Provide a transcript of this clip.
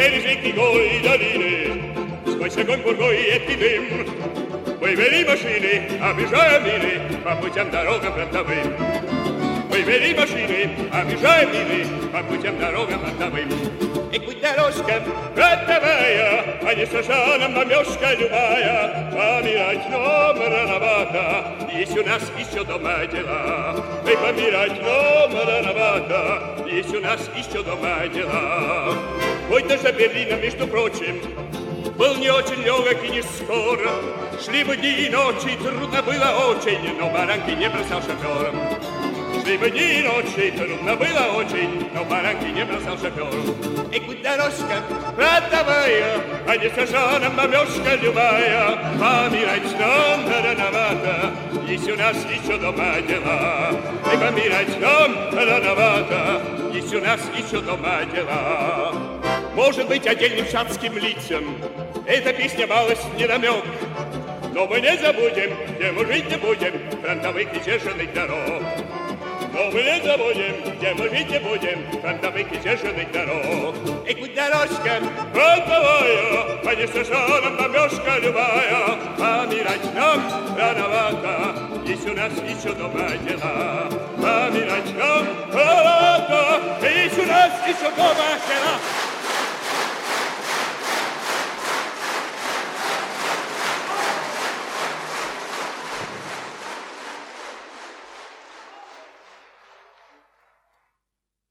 через реки, горы и долины, сквозь огонь, бургой и едкий дым. Мы вели машины, объезжая мили, по путям дорогам фронтовым. Мы вели машины, объезжая мили, по путям дорогам фронтовым. И путь дорожка фронтовая, а не сажана бомбежка любая. Помирать нам рановато, есть у нас еще дома дела. И помирать нам рановато, есть у нас еще дома дела. Путь до Берлина, между прочим, был не очень легок и не скоро. Шли бы дни и ночи, трудно было очень, но баранки не бросал шофер. Шли бы дни и ночи, трудно было очень, но баранки не бросал шофер. И путь дорожка фронтовая, а не сажаном бомбежка любая. Помирать нам рановато, есть у нас еще дома дела. И помирать нам рановато, есть у нас еще дома дела. Может быть, отдельным шацким лицам эта песня малость не намек, но мы не забудем, где мы жить не будем, фронтовых и сдержанных дорог. Но мы не забудем, где мы жить не будем, фронтовых и сдержанных дорог. И путь дорожка фронтовая, а не сажаном бомбежка любая. Помирать нам рановато, есть у нас еще дома дела. Помирать нам рановато, есть у нас еще дома